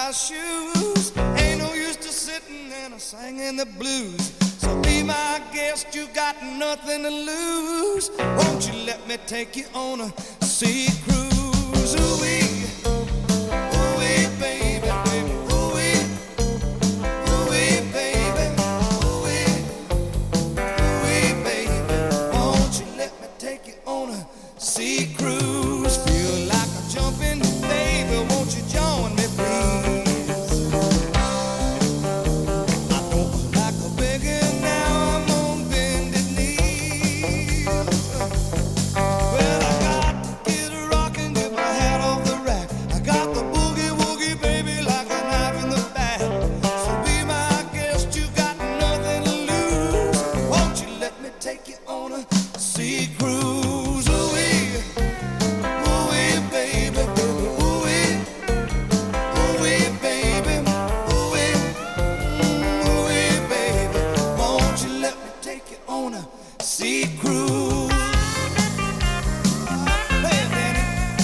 shoes. Ain't no use to sitting and singing the blues. So be my guest, you got nothing to lose. Won't you let me take you on a sea cruise? Ooh-wee, ooh-wee, baby, baby, ooh-wee, ooh-wee, baby, ooh-wee, ooh-wee, baby. Won't you let me take you on a sea cruise? Feel like a jumping, baby, won't you join me, please? I don't like a begging, now I'm on bended knees. Well, I got to get a rockin', get my hat off the rack. I got the boogie woogie, baby, like a knife in the back. So be my guest, you got nothing to lose. Won't you let me take you on a sea cruise? Ooh-wee, ooh-wee, baby, baby, ooh-wee, ooh-wee, baby, ooh-wee, ooh-wee, baby. Won't you let me take you on a sea cruise? Play it, Danny.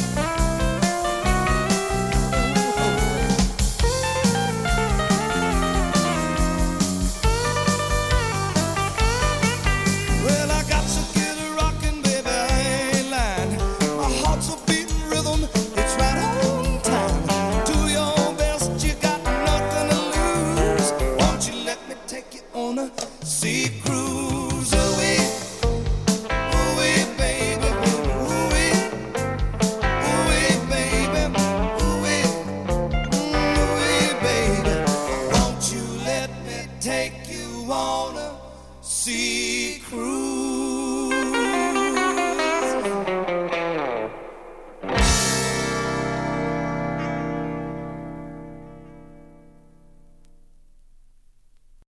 Well, I got to get a rockin', baby, I ain't lying. My heart's a beating rhythm, it's right on time. Do your best, you got nothing to lose. Won't you let me take you on a sea cruise? Ooh-wee, ooh-wee, baby, baby, ooh-wee, ooh-wee, baby, ooh-wee, ooh-wee, baby. Won't you let me take you on a sea cruise?